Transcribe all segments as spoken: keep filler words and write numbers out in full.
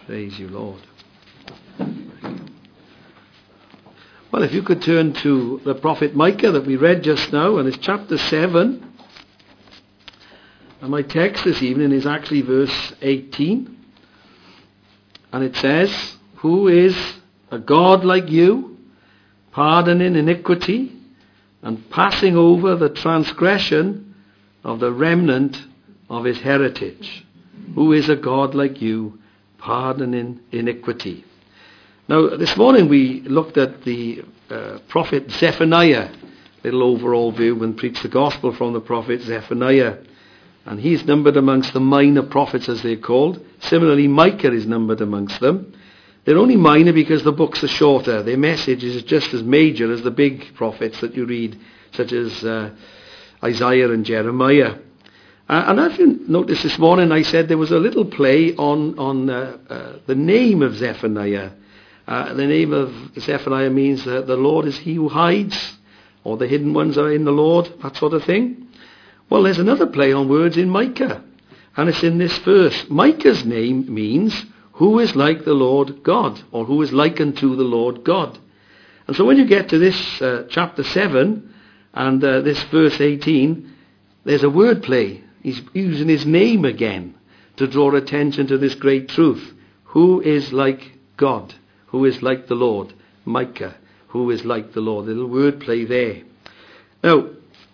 Praise you, Lord. Well, if you could turn to the prophet Micah that we read just now, and it's chapter seven. And my text this evening is actually verse eighteen. And it says, "Who is a God like you, pardoning iniquity and passing over the transgression of the remnant of his heritage." Who is a God like you, pardoning iniquity? Now, this morning we looked at the uh, prophet Zephaniah, little overall view, and preached the gospel from the prophet Zephaniah. And he's numbered amongst the minor prophets, as they're called. Similarly, Micah is numbered amongst them. They're only minor because the books are shorter. Their message is just as major as the big prophets that you read, such as uh, Isaiah and Jeremiah. Uh, and if you noticed this morning, I said there was a little play on, on uh, uh, the name of Zephaniah. Uh, the name of Zephaniah means that the Lord is he who hides, or the hidden ones are in the Lord, that sort of thing. Well, there's another play on words in Micah, and it's in this verse. Micah's name means who is like the Lord God, or who is like unto the Lord God. And so when you get to this uh, chapter seven and uh, this verse eighteen, there's a word play. He's using his name again to draw attention to this great truth. Who is like God? Who is like the Lord? Micah. Who is like the Lord? A little word play there. Now,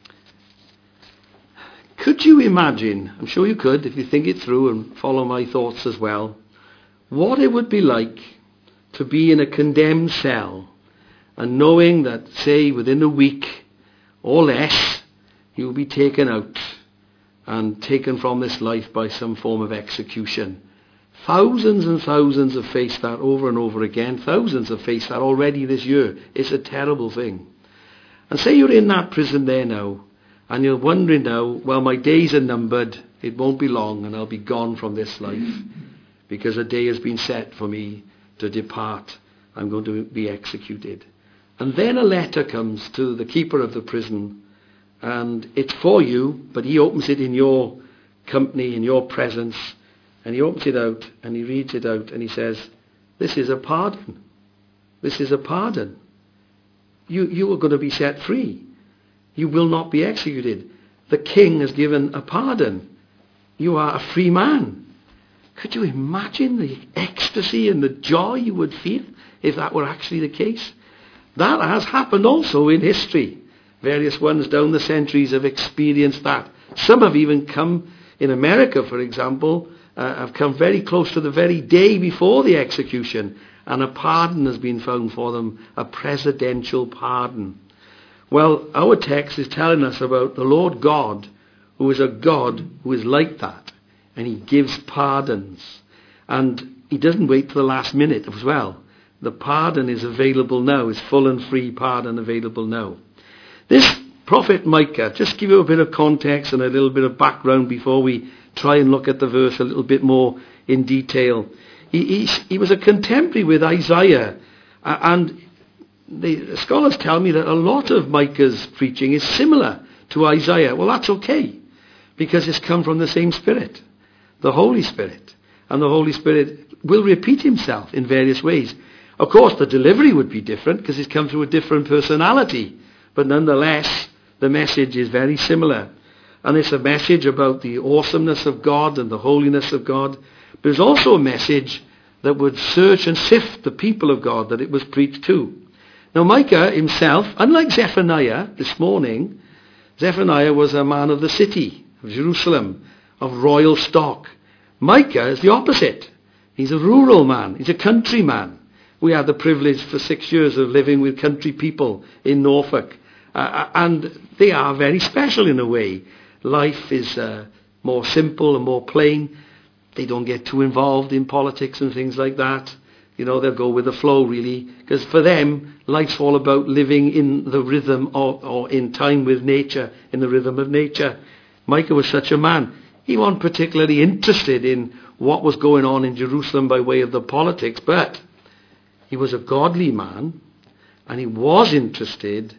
could you imagine, I'm sure you could if you think it through and follow my thoughts as well, what it would be like to be in a condemned cell and knowing that, say, within a week or less, you will be taken out and taken from this life by some form of execution. Thousands and thousands have faced that over and over again. Thousands have faced that already this year. It's a terrible thing. And say you're in that prison there now, and you're wondering now, well, my days are numbered. It won't be long, and I'll be gone from this life, because a day has been set for me to depart. I'm going to be executed. And then a letter comes to the keeper of the prison, and it's for you, but he opens it in your company, in your presence, and he opens it out, and he reads it out, and he says, this is a pardon. This is a pardon. You, you are going to be set free. You will not be executed. The king has given a pardon. You are a free man. Could you imagine the ecstasy and the joy you would feel if that were actually the case? That has happened also in history. Various ones down the centuries have experienced that. Some have even come, in America for example, uh, have come very close to the very day before the execution, and a pardon has been found for them, a presidential pardon. Well, our text is telling us about the Lord God, who is a God who is like that, and he gives pardons, and he doesn't wait to the last minute as well. The pardon is available now, is full and free pardon available now. This prophet Micah, just give you a bit of context and a little bit of background before we try and look at the verse a little bit more in detail. He, he, he was a contemporary with Isaiah, uh, and the scholars tell me that a lot of Micah's preaching is similar to Isaiah. Well, that's okay, because it's come from the same Spirit, the Holy Spirit. And the Holy Spirit will repeat himself in various ways. Of course, the delivery would be different because it's come through a different personality. But nonetheless, the message is very similar. And it's a message about the awesomeness of God and the holiness of God. But it's also a message that would search and sift the people of God that it was preached to. Now, Micah himself, unlike Zephaniah this morning, Zephaniah was a man of the city of Jerusalem, of royal stock. Micah is the opposite. He's a rural man. He's a country man. We had the privilege for six years of living with country people in Norfolk. Uh, and they are very special in a way. Life is uh, more simple and more plain. They don't get too involved in politics and things like that. You know, they'll go with the flow, really. Because for them, life's all about living in the rhythm or, or in time with nature, in the rhythm of nature. Micah was such a man. He wasn't particularly interested in what was going on in Jerusalem by way of the politics, but he was a godly man, and he was interested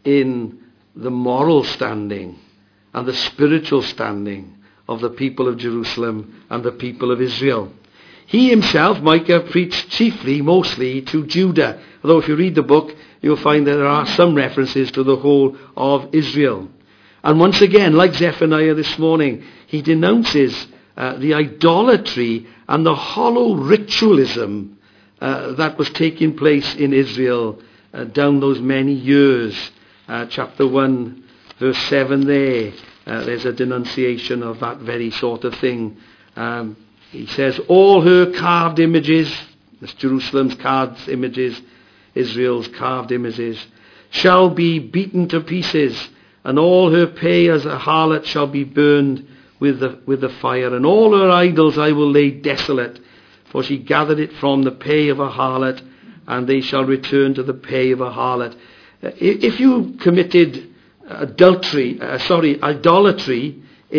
in the moral standing and the spiritual standing of the people of Jerusalem and the people of Israel. he himself, Micah, preached chiefly, mostly, to Judah. Although if you read the book, you'll find that there are some references to the whole of Israel. And once again, like Zephaniah this morning, he denounces uh, the idolatry and the hollow ritualism uh, that was taking place in Israel uh, down those many years. Uh, chapter one, verse seven there, uh, there's a denunciation of that very sort of thing. Um, he says, all her carved images, that's Jerusalem's carved images, Israel's carved images, shall be beaten to pieces, and all her pay as a harlot shall be burned with the, with the fire. And all her idols I will lay desolate, for she gathered it from the pay of a harlot, and they shall return to the pay of a harlot. If you committed adultery, uh, sorry, idolatry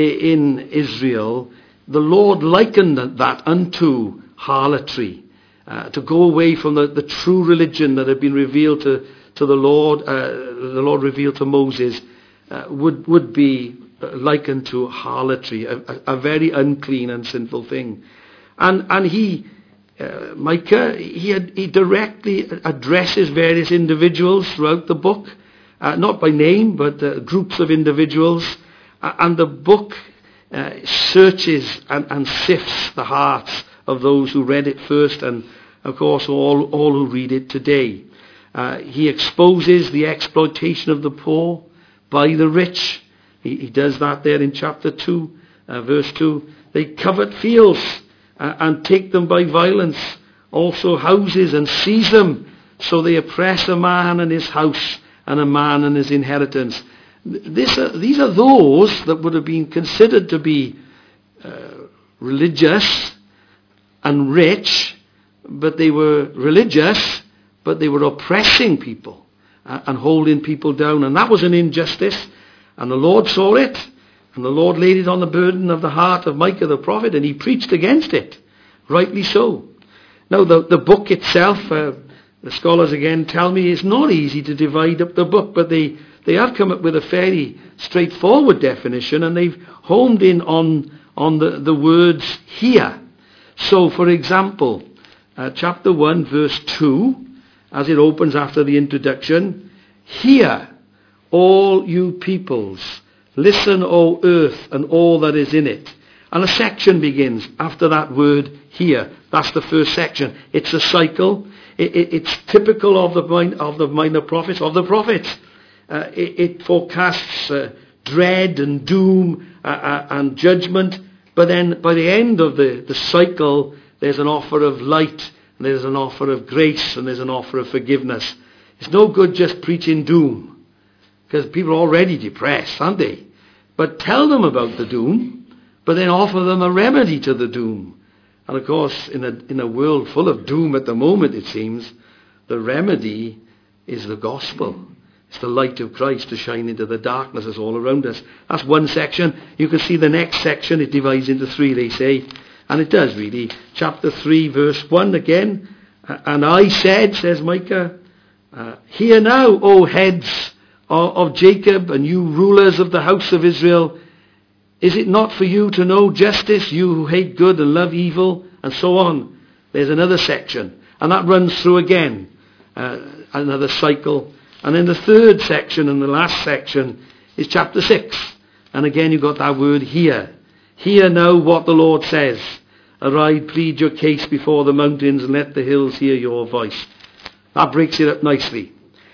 in Israel, the Lord likened that unto harlotry, uh, to go away from the, the true religion that had been revealed to, to the Lord, uh, the Lord revealed to Moses, uh, would, would be likened to harlotry, a, a very unclean and sinful thing. And, and he, uh, Micah, he, had, he directly addresses various individuals throughout the book, uh, not by name, but uh, groups of individuals, uh, and the book uh, searches and, and sifts the hearts of those who read it first, and of course all, all who read it today. Uh, he exposes the exploitation of the poor by the rich. He, he does that there in chapter two, uh, verse two. They covet fields uh, and take them by violence, also houses, and seize them. So they oppress a man and his house, and a man and his inheritance. This, uh, these are those that would have been considered to be uh, religious and rich, but they were religious, but they were oppressing people uh, and holding people down. And that was an injustice. And the Lord saw it. And the Lord laid it on the burden of the heart of Micah the prophet, and he preached against it. Rightly so. Now, the, the book itself, uh, the scholars again tell me, is not easy to divide up the book, but they, they have come up with a fairly straightforward definition, and they've homed in on, on the, the words here. So, for example, uh, chapter one, verse two, as it opens after the introduction, hear, all you peoples, listen, O earth, and all that is in it. And a section begins after that word here. That's the first section. It's a cycle. It, it, it's typical of the mind, of the minor prophets, of the prophets. Uh, it, it forecasts uh, dread and doom uh, uh, and judgment. But then by the end of the, the cycle, there's an offer of light, and there's an offer of grace, and there's an offer of forgiveness. It's no good just preaching doom, because people are already depressed, aren't they? But tell them about the doom, but then offer them a remedy to the doom. And of course, in a, in a world full of doom at the moment, it seems, the remedy is the gospel. It's the light of Christ to shine into the darkness that's all around us. That's one section. You can see the next section, it divides into three, they say. And it does really. Chapter three, verse one again. And I said, says Micah, uh, hear now, O heads of, of Jacob, and you rulers of the house of Israel, is it not for you to know justice, you who hate good and love evil, and so on? There's another section. And that runs through again, uh, another cycle. And then the third section and the last section is chapter six. And again you've got that word hear. Hear now what the Lord says. Arise, plead your case before the mountains, and let the hills hear your voice. That breaks it up nicely.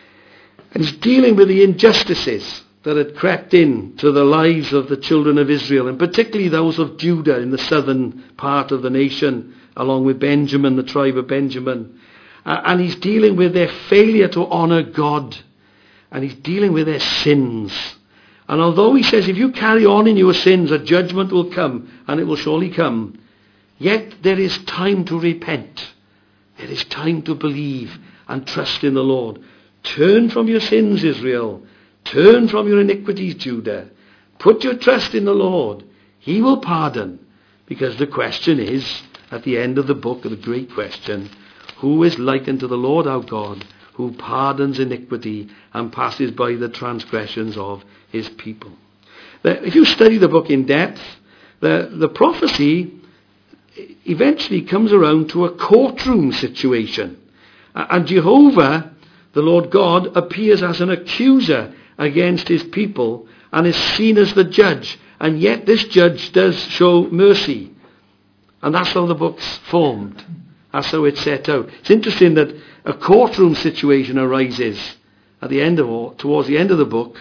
And it's dealing with the injustices that had crept in to the lives of the children of Israel, and particularly those of Judah in the southern part of the nation, along with Benjamin, the tribe of Benjamin. Uh, and he's dealing with their failure to honour God. And he's dealing with their sins. And although he says, if you carry on in your sins, a judgment will come, and it will surely come, yet there is time to repent. There is time to believe and trust in the Lord. Turn from your sins, Israel. Turn from your iniquities, Judah. Put your trust in the Lord. He will pardon. Because the question is, at the end of the book, the great question, who is like unto the Lord our God, who pardons iniquity and passes by the transgressions of his people? If you study the book in depth, the, the prophecy eventually comes around to a courtroom situation. And Jehovah, the Lord God, appears as an accuser against his people and is seen as the judge. And yet this judge does show mercy. And that's how the book's formed. That's how it's set out. It's interesting that a courtroom situation arises at the end of all, towards the end of the book,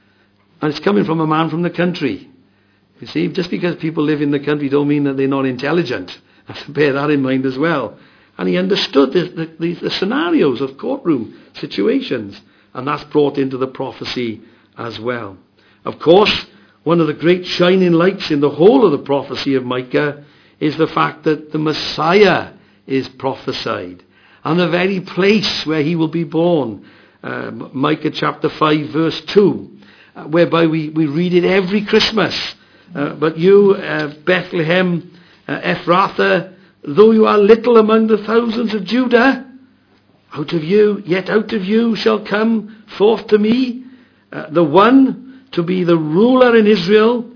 and it's coming from a man from the country. You see, just because people live in the country don't mean that they're not intelligent. I have to bear that in mind as well. And he understood the, the, the, the scenarios of courtroom situations, and that's brought into the prophecy as well. Of course, one of the great shining lights in the whole of the prophecy of Micah is the fact that the Messiah is prophesied, and the very place where he will be born. Uh, Micah chapter five verse two, uh, whereby we, we read it every Christmas. Uh, but you, uh, Bethlehem, uh, Ephrathah, though you are little among the thousands of Judah, out of you, yet out of you shall come forth to me uh, the one to be the ruler in Israel,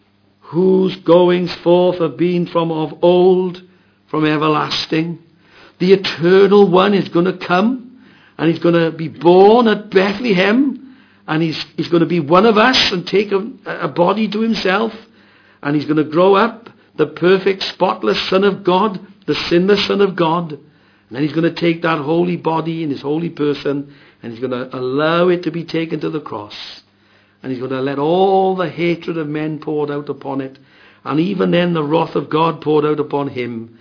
whose goings forth have been from of old, from everlasting. The eternal one is going to come, and he's going to be born at Bethlehem, and he's, he's going to be one of us and take a, a body to himself, and he's going to grow up, the perfect, spotless Son of God, the sinless Son of God, and then he's going to take that holy body in his holy person, and he's going to allow it to be taken to the cross, and he's going to let all the hatred of men poured out upon it, and even then the wrath of God poured out upon him,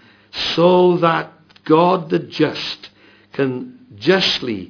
so that God the just can justly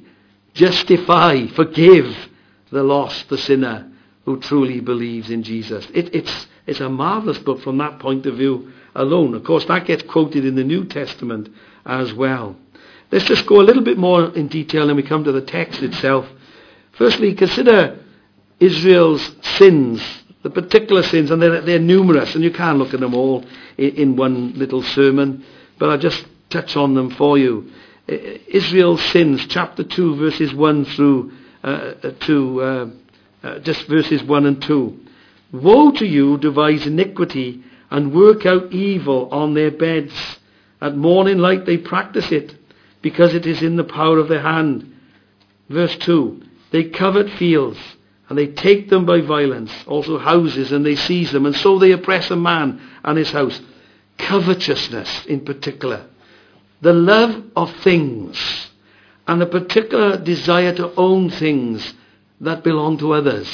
justify, forgive the lost, the sinner who truly believes in Jesus. It, it's, it's a marvellous book from that point of view alone. Of course, that gets quoted in the New Testament as well. Let's just go a little bit more in detail and we come to the text itself. Firstly, consider Israel's sins, the particular sins, and they're, they're numerous, and you can't look at them all in, in one little sermon, but I'll just touch on them for you. Israel's sins, chapter two, verses one through uh, to uh, uh, just verses one and two. Woe to you who devise iniquity and work out evil on their beds. At morning light they practice it, because it is in the power of their hand. Verse two. They covet fields, and they take them by violence, also houses, and they seize them, and so they oppress a man and his house. Covetousness in particular. The love of things, and a particular desire to own things that belong to others.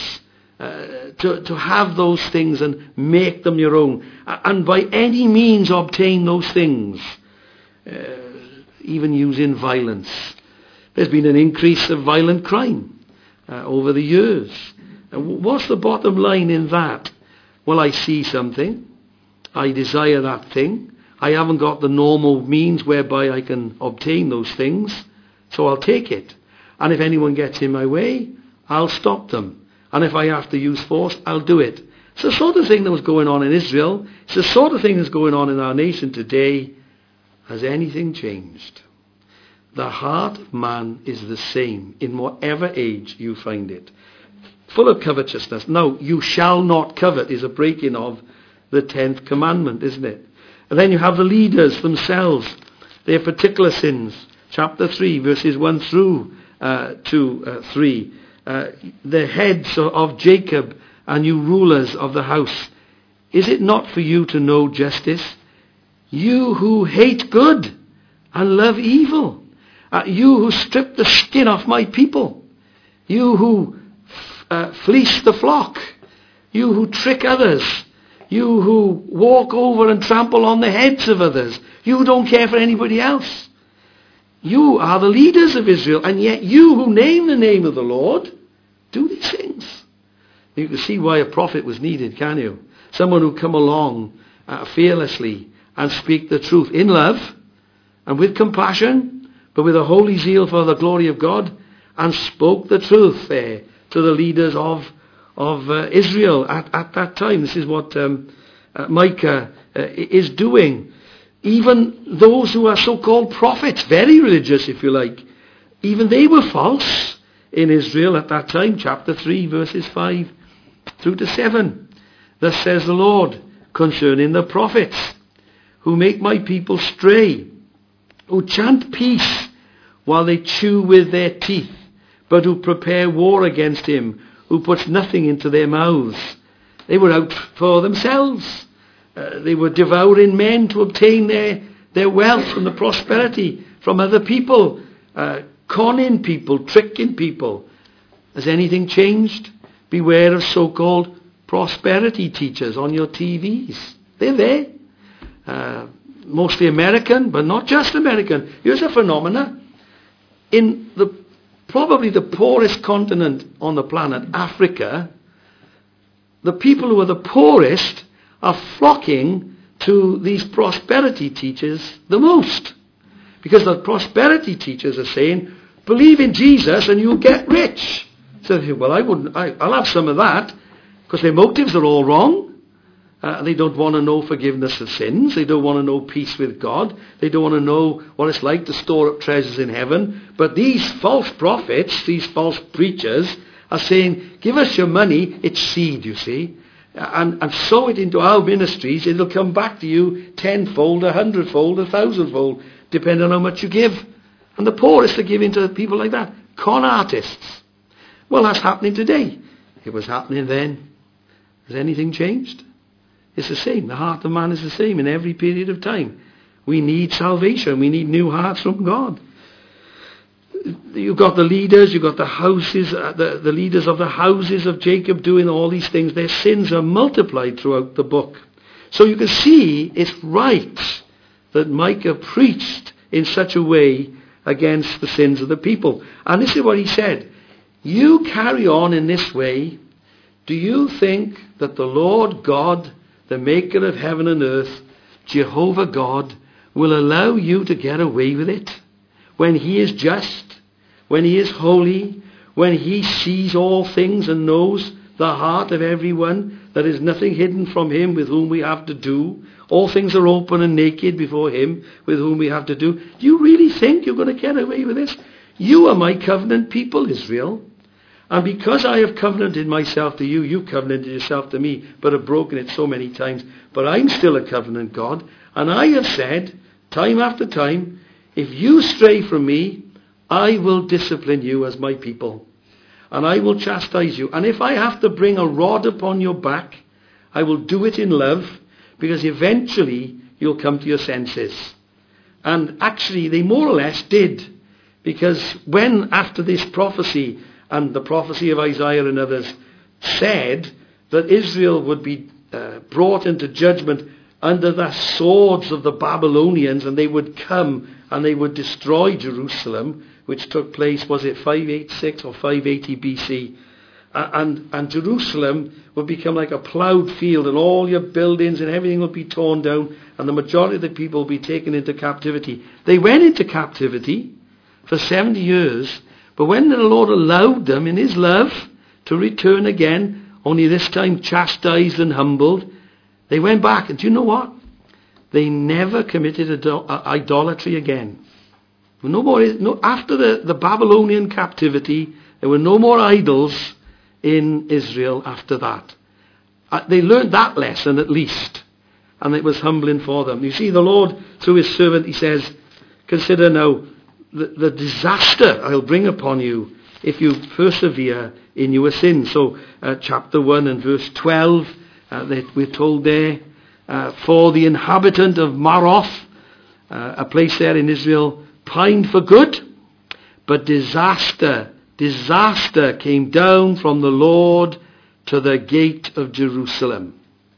Uh, to, to have those things and make them your own. And by any means obtain those things. Uh, even using violence. There's been an increase of violent crime uh, over the years. Uh, what's the bottom line in that? Well, I see something. I desire that thing. I haven't got the normal means whereby I can obtain those things. So I'll take it. And if anyone gets in my way, I'll stop them. And if I have to use force, I'll do it. It's the sort of thing that was going on in Israel. It's the sort of thing that's going on in our nation today. Has anything changed? The heart of man is the same in whatever age you find it. Full of covetousness. Now, you shall not covet is a breaking of the tenth commandment, isn't it? And then you have the leaders themselves. Their particular sins. Chapter three, verses one through uh, to uh, three. Uh, the heads of Jacob and you rulers of the house, is it not for you to know justice? You who hate good and love evil, uh, you who strip the skin off my people, you who f- uh, fleece the flock, you who trick others, you who walk over and trample on the heads of others, you who don't care for anybody else. You are the leaders of Israel, and yet you who name the name of the Lord do these things. You can see why a prophet was needed, can you? Someone who come along uh, fearlessly and speak the truth in love and with compassion, but with a holy zeal for the glory of God, and spoke the truth there to the leaders of of uh, Israel at, at that time. This is what um, uh, Micah uh, is doing. Even those who are so-called prophets, very religious if you like, even they were false in Israel at that time. Chapter three, verses five through to seven. Thus says the Lord concerning the prophets, who make my people stray, who chant peace while they chew with their teeth, but who prepare war against him, who puts nothing into their mouths. They were out for themselves. Uh, they were devouring men to obtain their, their wealth and the prosperity from other people, uh, conning people, tricking people. Has anything changed? Beware of so-called prosperity teachers on your T Vs. They're there. Uh, mostly American, but not just American. Here's a phenomena. In the probably the poorest continent on the planet, Africa, the people who are the poorest are flocking to these prosperity teachers the most. Because the prosperity teachers are saying, believe in Jesus and you'll get rich. So, well, I wouldn't, I, I'll have some of that, because their motives are all wrong. Uh, they don't want to know forgiveness of sins. They don't want to know peace with God. They don't want to know what it's like to store up treasures in heaven. But these false prophets, these false preachers, are saying, give us your money. It's seed, you see. And, and sow it into our ministries. It'll come back to you tenfold, a hundredfold, a thousandfold, depending on how much you give. And the poorest are giving to people like that. Con artists. Well, that's happening today. It was happening then. Has anything changed? It's the same. The heart of man is the same in every period of time. We need salvation. We need new hearts from God. You've got the leaders, you've got the houses, uh, the, the leaders of the houses of Jacob doing all these things. Their sins are multiplied throughout the book. So you can see it's right that Micah preached in such a way against the sins of the people. And this is what he said. You carry on in this way. Do you think that the Lord God, the maker of heaven and earth, Jehovah God, will allow you to get away with it? When he is just, when he is holy, when he sees all things and knows the heart of everyone, there is nothing hidden from him with whom we have to do. All things are open and naked before him with whom we have to do. Do you really think you're going to get away with this? You are my covenant people, Israel. And because I have covenanted myself to you, you covenanted yourself to me, but have broken it so many times. But I'm still a covenant God. And I have said, time after time, if you stray from me, I will discipline you as my people. And I will chastise you. And if I have to bring a rod upon your back, I will do it in love, because eventually you'll come to your senses. And actually, they more or less did. Because when, after this prophecy, and the prophecy of Isaiah and others said that Israel would be uh, brought into judgment under the swords of the Babylonians, and they would come and they would destroy Jerusalem, which took place, was it five eighty-six or five eighty B C? Uh, and, and Jerusalem would become like a ploughed field, and all your buildings and everything would be torn down, and the majority of the people would be taken into captivity. They went into captivity for seventy years, but when the Lord allowed them in his love to return again, only this time chastised and humbled, they went back. And do you know what? They never committed idol- idolatry again. No more, no, after the, the Babylonian captivity, there were no more idols in Israel after that. Uh, they learned that lesson at least. And it was humbling for them. You see, the Lord, through his servant, he says, consider now the, the disaster I'll bring upon you if you persevere in your sins. So uh, chapter one and verse twelve, uh, that we're told there, uh, for the inhabitant of Maroth, uh, a place there in Israel, pined for good, but disaster, disaster came down from the Lord to the gate of Jerusalem.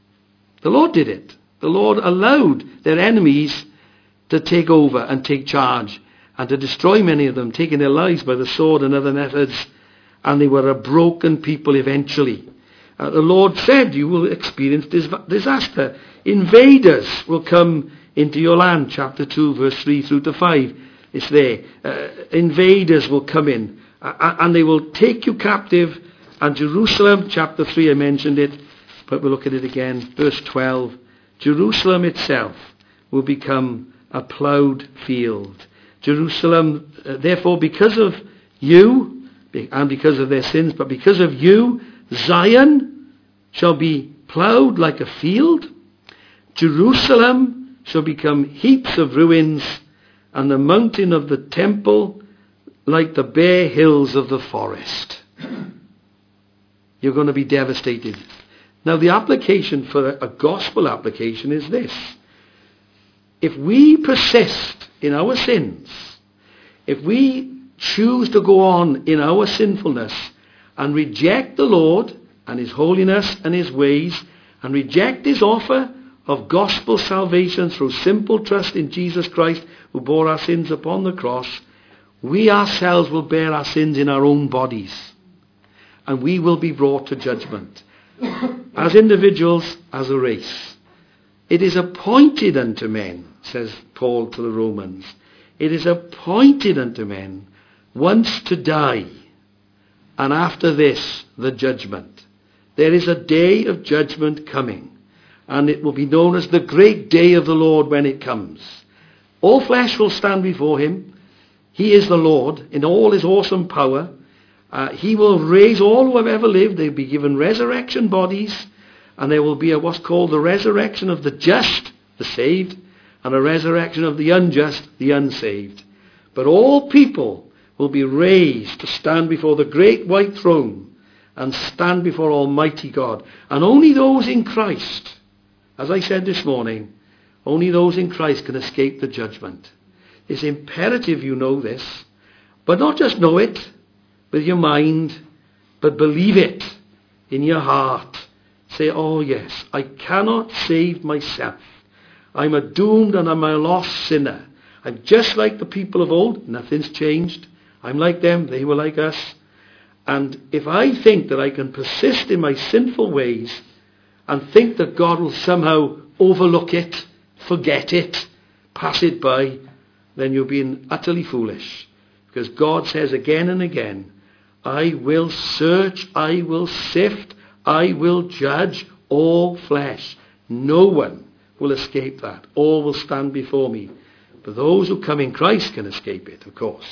The Lord did it. The Lord allowed their enemies to take over and take charge and to destroy many of them, taking their lives by the sword and other methods. And they were a broken people eventually. Uh, the Lord said, you will experience dis- disaster. Invaders will come into your land. Chapter two, verse three through to five. It's there. Uh, invaders will come in. Uh, and they will take you captive. And Jerusalem, chapter three, I mentioned it. But we'll look at it again. Verse twelve. Jerusalem itself will become a ploughed field. Jerusalem, uh, therefore, because of you, and because of their sins, but because of you, Zion shall be ploughed like a field. Jerusalem shall become heaps of ruins, and the mountain of the temple like the bare hills of the forest. You're going to be devastated. Now the application for a, a gospel application is this. If we persist in our sins, if we choose to go on in our sinfulness and reject the Lord and his holiness and his ways, and reject his offer of gospel salvation through simple trust in Jesus Christ who bore our sins upon the cross, we ourselves will bear our sins in our own bodies, and we will be brought to judgment. As individuals, as a race. It is appointed unto men, says Paul to the Romans, it is appointed unto men once to die, and after this the judgment. There is a day of judgment coming, and it will be known as the great day of the Lord when it comes. All flesh will stand before him. He is the Lord in all his awesome power. Uh, he will raise all who have ever lived. They'll be given resurrection bodies, and there will be a, what's called the resurrection of the just, the saved, and a resurrection of the unjust, the unsaved. But all people will be raised to stand before the great white throne and stand before Almighty God. And only those in Christ, as I said this morning, only those in Christ can escape the judgment. It's imperative you know this, but not just know it with your mind, but believe it in your heart. Say, oh yes, I cannot save myself. I'm a doomed and I'm a lost sinner. I'm just like the people of old. Nothing's changed. I'm like them. They were like us. And if I think that I can persist in my sinful ways and think that God will somehow overlook it, forget it, pass it by, then you're being utterly foolish. Because God says again and again, I will search, I will sift, I will judge all flesh. No one will escape that. All will stand before me. But those who come in Christ can escape it, of course.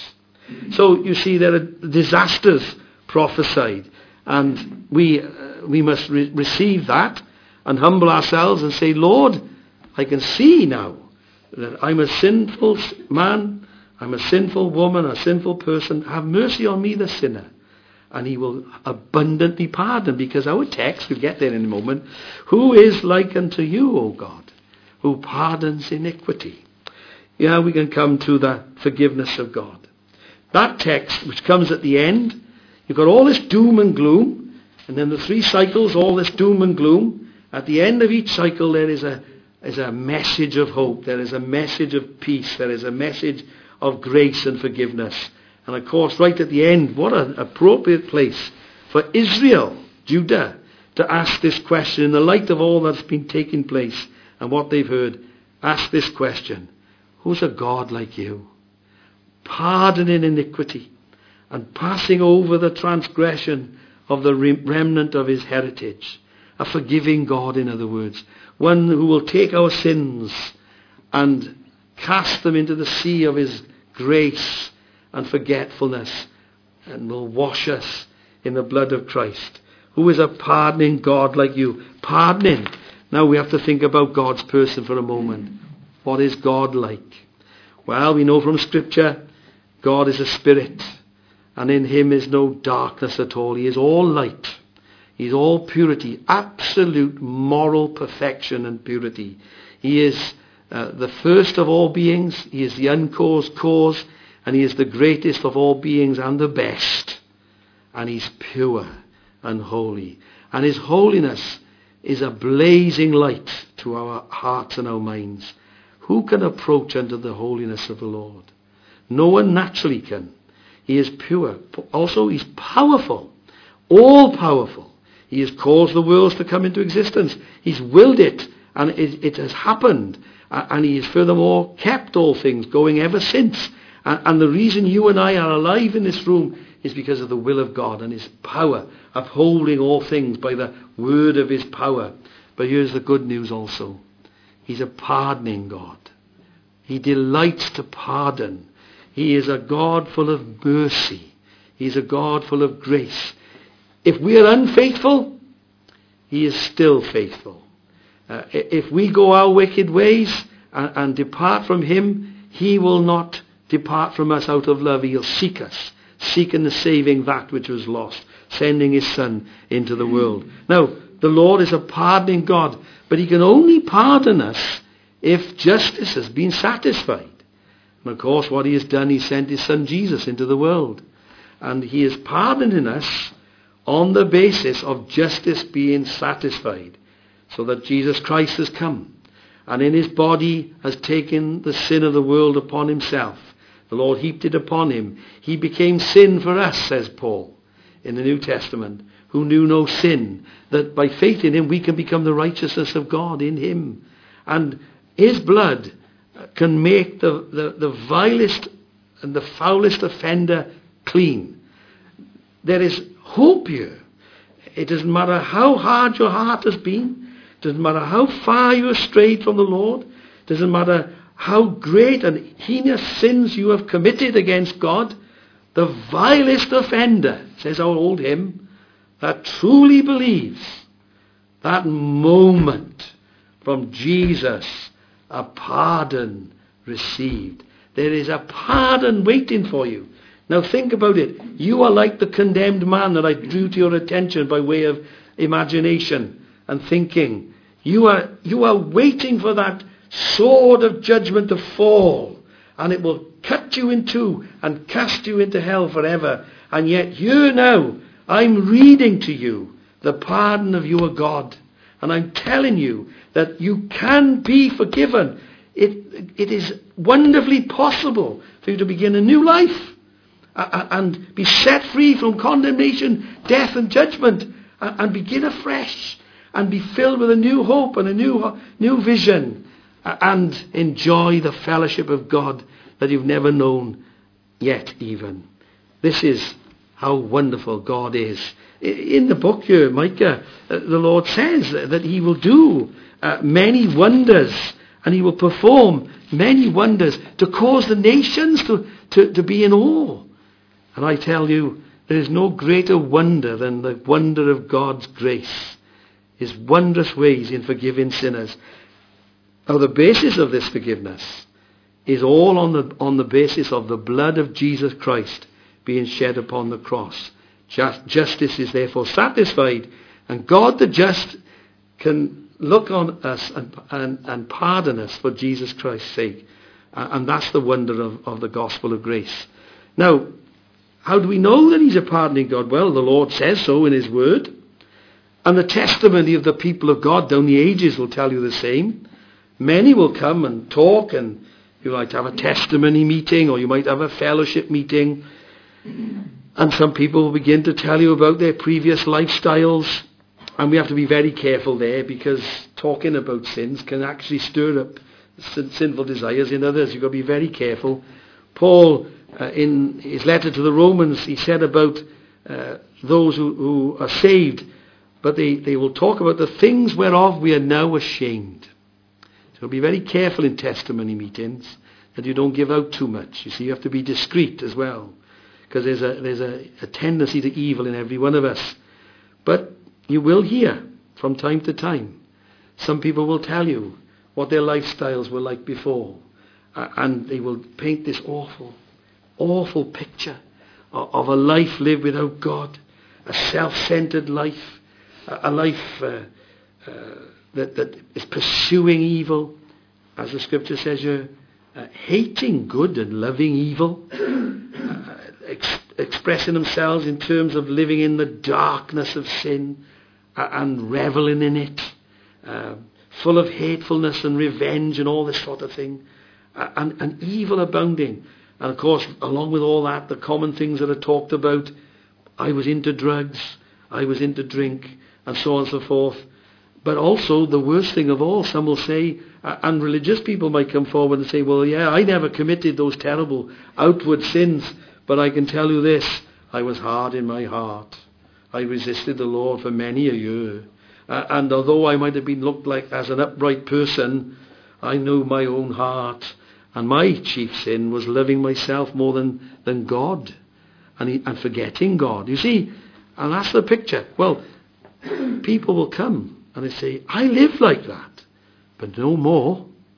So you see, there are disasters prophesied, and we uh, we must re- receive that and humble ourselves and say, Lord, I can see now that I'm a sinful man, I'm a sinful woman, a sinful person. Have mercy on me, the sinner. And he will abundantly pardon, because our text, we'll get there in a moment, who is like unto you, O God, who pardons iniquity. Yeah, we can come to the forgiveness of God. That text, which comes at the end, you've got all this doom and gloom, and then the three cycles, all this doom and gloom. At the end of each cycle, there is a, is a message of hope. There is a message of peace. There is a message of grace and forgiveness. And of course, right at the end, what an appropriate place for Israel, Judah, to ask this question in the light of all that's been taking place and what they've heard. Ask this question: who's a God like you, pardoning iniquity and passing over the transgression of the remnant of his heritage? A forgiving God, in other words. One who will take our sins and cast them into the sea of his grace and forgetfulness, and will wash us in the blood of Christ. Who is a pardoning God like you? Pardoning. Now we have to think about God's person for a moment. What is God like? Well, we know from Scripture, God is a spirit, and in him is no darkness at all. He is all light. He is all purity, absolute moral perfection and purity. He is uh, the first of all beings. He is the uncaused cause, and he is the greatest of all beings and the best. And he's pure and holy. And his holiness is a blazing light to our hearts and our minds. Who can approach unto the holiness of the Lord? No one naturally can. He is pure. Also, he's powerful. All powerful. He has caused the worlds to come into existence. He's willed it, and it, it has happened. And he has furthermore kept all things going ever since. And the reason you and I are alive in this room is because of the will of God and his power, upholding all things by the word of his power. But here's the good news also. He's a pardoning God. He delights to pardon. He is a God full of mercy. He's a God full of grace. If we are unfaithful, he is still faithful. Uh, if we go our wicked ways and, and depart from him, he will not depart from us out of love. He'll seek us, seeking and saving that which was lost, sending his Son into the world. Now, the Lord is a pardoning God, but he can only pardon us if justice has been satisfied. And of course, what he has done, he sent his Son Jesus into the world. And he is pardoning us on the basis of justice being satisfied. So that Jesus Christ has come, and in his body has taken the sin of the world upon himself. The Lord heaped it upon him. He became sin for us, says Paul in the New Testament, who knew no sin, that by faith in him we can become the righteousness of God in him. And his blood can make the, the, the vilest and the foulest offender clean. There is hope here. It doesn't matter how hard your heart has been. It doesn't matter how far you have strayed from the Lord. It doesn't matter how great and heinous sins you have committed against God. The vilest offender, says our old hymn, that truly believes, that moment from Jesus, a pardon received. There is a pardon waiting for you. Now think about it. You are like the condemned man that I drew to your attention by way of imagination and thinking. You are, you are waiting for that sword of judgment to fall, and it will cut you in two and cast you into hell forever. And yet here now, I'm reading to you the pardon of your God. And I'm telling you that you can be forgiven. It, it is wonderfully possible for you to begin a new life and be set free from condemnation, death and judgment, and begin afresh and be filled with a new hope and a new, new vision, and enjoy the fellowship of God that you've never known yet even. This is how wonderful God is. In the book here, Micah, the Lord says that he will do uh, many wonders, and he will perform many wonders to cause the nations to, to, to be in awe. And I tell you, there is no greater wonder than the wonder of God's grace, his wondrous ways in forgiving sinners. Now, the basis of this forgiveness is all on the, on the basis of the blood of Jesus Christ being shed upon the cross. Just, justice is therefore satisfied, and God the just can look on us and, and, and pardon us for Jesus Christ's sake. Uh, and that's the wonder of, of the gospel of grace. Now, how do we know that he's a pardoning God? Well, the Lord says so in his word. And the testimony of the people of God down the ages will tell you the same. Many will come and talk, and you might have a testimony meeting, or you might have a fellowship meeting. And some people will begin to tell you about their previous lifestyles. And we have to be very careful there, because talking about sins can actually stir up sinful desires in others. You've got to be very careful. Paul, uh, in his letter to the Romans, he said about uh, those who, who are saved, but they, they will talk about the things whereof we are now ashamed. So be very careful in testimony meetings that you don't give out too much. You see, you have to be discreet as well, because there's a there's a, a tendency to evil in every one of us. But you will hear from time to time, some people will tell you what their lifestyles were like before, uh, and they will paint this awful, awful picture of, of a life lived without God, a self-centered life, a, a life uh, uh, that, that is pursuing evil, as the scripture says here, uh, hating good and loving evil, uh, ex- expressing themselves in terms of living in the darkness of sin uh, and reveling in it, uh, full of hatefulness and revenge and all this sort of thing, uh, and, and evil abounding. And of course, along with all that, the common things that are talked about, I was into drugs, I was into drink, and so on and so forth. But also, the worst thing of all, some will say, uh, and religious people might come forward and say, well, yeah, I never committed those terrible outward sins, but I can tell you this, I was hard in my heart. I resisted the Lord for many a year. Uh, and although I might have been looked like as an upright person, I knew my own heart. And my chief sin was loving myself more than, than God, and, he, and forgetting God. You see, and that's the picture. Well, people will come and they say, I live like that, but no more.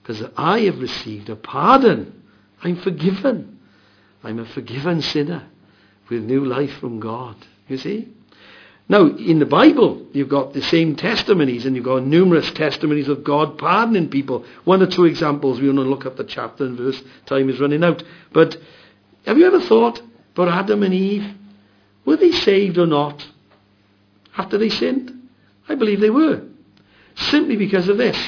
because I have received a pardon. I'm forgiven. I'm a forgiven sinner with new life from God. You see? Now, in the Bible, you've got the same testimonies, and you've got numerous testimonies of God pardoning people. One or two examples. We want to look up the chapter and verse. Time is running out. But have you ever thought about Adam and Eve? Were they saved or not after they sinned? I believe they were. Simply because of this.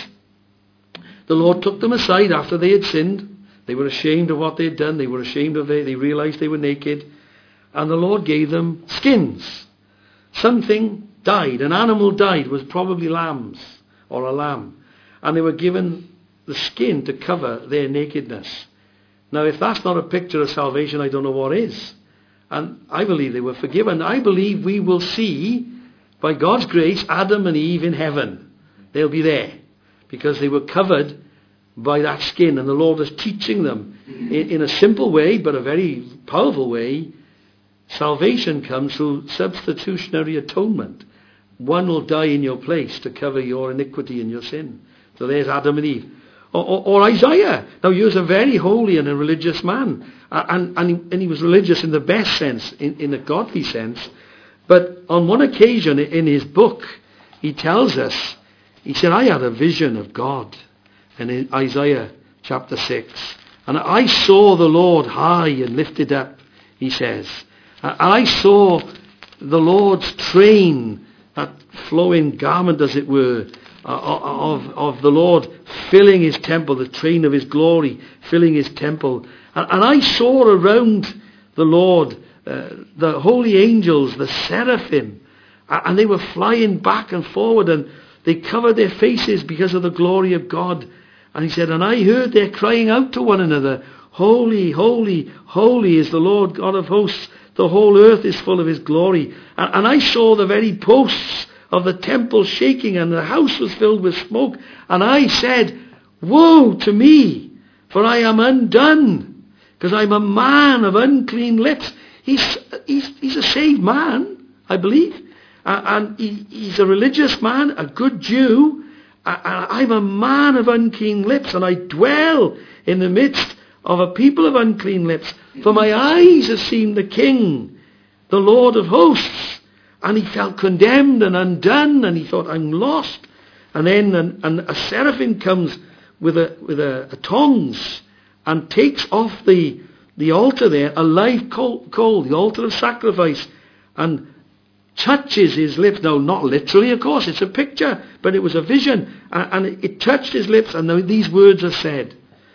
The Lord took them aside after they had sinned. They were ashamed of what they had done. They were ashamed of it. They realized they were naked. And the Lord gave them skins. Something died. An animal died. It was probably lambs or a lamb. And they were given the skin to cover their nakedness. Now, if that's not a picture of salvation, I don't know what is. And I believe they were forgiven. I believe we will see, by God's grace, Adam and Eve in heaven. They'll be there because they were covered by that skin. And the Lord is teaching them in, in a simple way, but a very powerful way. Salvation comes through substitutionary atonement. One will die in your place to cover your iniquity and your sin. So there's Adam and Eve. Or, or, or Isaiah. Now he was a very holy and a religious man. And, and, he, and he was religious in the best sense, in, in a godly sense. But on one occasion in his book, he tells us, he said, I had a vision of God. And in Isaiah chapter six. And I saw the Lord high and lifted up, he says. And I saw the Lord's train, that flowing garment, as it were, of, of the Lord filling his temple, the train of his glory filling his temple. And, and I saw around the Lord uh, the holy angels, the seraphim, and they were flying back and forward, and they covered their faces because of the glory of God. And he said, and I heard their crying out to one another, holy, holy, holy is the Lord God of hosts. The whole earth is full of his glory. And, and I saw the very posts of the temple shaking, and the house was filled with smoke. And I said, woe to me, for I am undone, because I'm a man of unclean lips. He's, he's, he's a saved man, I believe. Uh, and he, he's a religious man, a good Jew. Uh, I'm a man of unclean lips, and I dwell in the midst of a people of unclean lips. For my eyes have seen the King, the Lord of hosts. And he felt condemned and undone, and he thought, I'm lost. And then an, an, a seraphim comes with a with a, a tongs and takes off the the altar there, a live coal, coal, the altar of sacrifice, and touches his lips. Now, not literally, of course, it's a picture, but it was a vision. And, and it, it touched his lips, and now these words are said.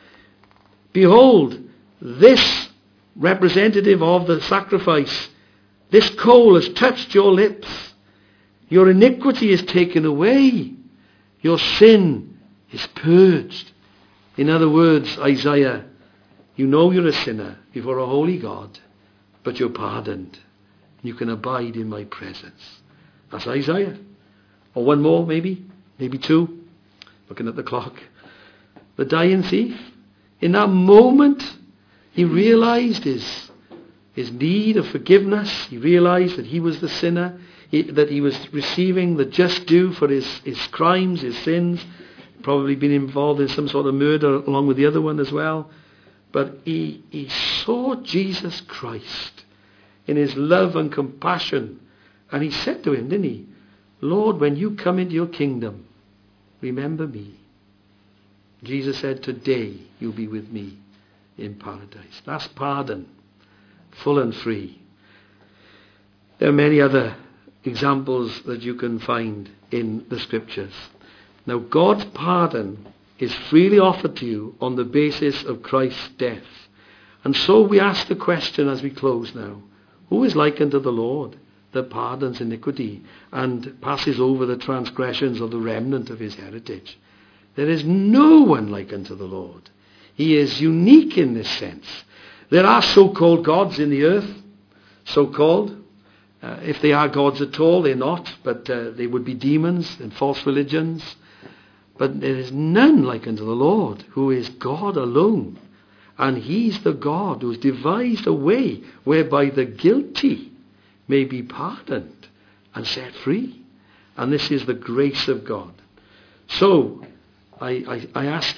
Behold, this representative of the sacrifice, this coal has touched your lips. Your iniquity is taken away. Your sin is purged. In other words, Isaiah, you know you're a sinner before a holy God, but you're pardoned. You can abide in my presence. That's Isaiah. Or one more, maybe. Maybe two. Looking at the clock. The dying thief. In that moment, he realized his, his need of forgiveness. He realized that he was the sinner. He, that he was receiving the just due for his, his crimes, his sins. Probably been involved in some sort of murder along with the other one as well. But he, he saw Jesus Christ in his love and compassion. And he said to him, didn't he? Lord, when you come into your kingdom, remember me. Jesus said, today you'll be with me in paradise. That's pardon, full and free. There are many other examples that you can find in the scriptures. Now, God's pardon is freely offered to you on the basis of Christ's death. And so we ask the question as we close now, who is like unto the Lord that pardons iniquity and passes over the transgressions of the remnant of his heritage? There is no one like unto the Lord. He is unique in this sense. There are so-called gods in the earth, so-called. Uh, if they are gods at all, they're not, but uh, they would be demons and false religions. But there is none like unto the Lord, who is God alone. And he's the God who has devised a way whereby the guilty may be pardoned and set free. And this is the grace of God. So, I, I, I ask you,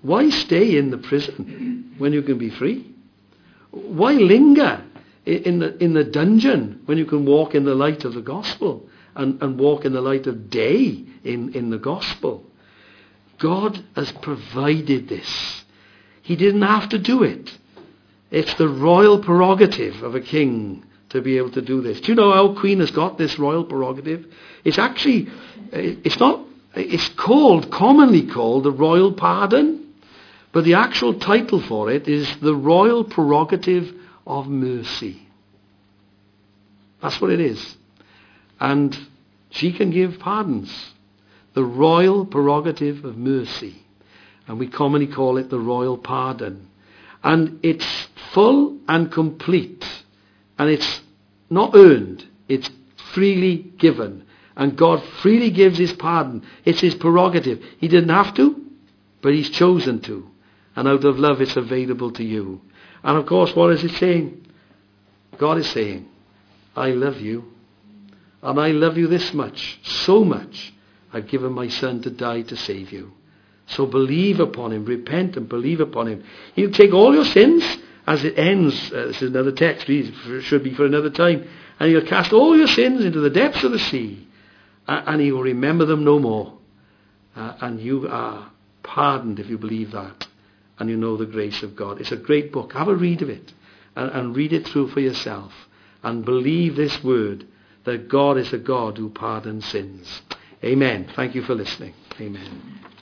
Why stay in the prison when you can be free? Why linger in the, in the dungeon when you can walk in the light of the gospel and, and walk in the light of day in, in the gospel? God has provided this. He didn't have to do it. It's the royal prerogative of a king to be able to do this. Do you know how Queen has got this royal prerogative? It's actually, it's not, it's called, commonly called the royal pardon, but the actual title for it is the royal prerogative of mercy. That's what it is. And she can give pardons. The royal prerogative of mercy. And we commonly call it the royal pardon. And it's full and complete. And it's not earned. It's freely given. And God freely gives his pardon. It's his prerogative. He didn't have to, but he's chosen to. And out of love it's available to you. And of course, what is it saying? God is saying, I love you. And I love you this much, so much, I've given my son to die to save you. So believe upon him, repent and believe upon him. He'll take all your sins, as it ends, uh, this is another text, it should be for another time, and he'll cast all your sins into the depths of the sea, uh, and he will remember them no more. Uh, and you are pardoned if you believe that, and you know the grace of God. It's a great book. Have a read of it, and, and read it through for yourself, and believe this word, that God is a God who pardons sins. Amen. Thank you for listening. Amen.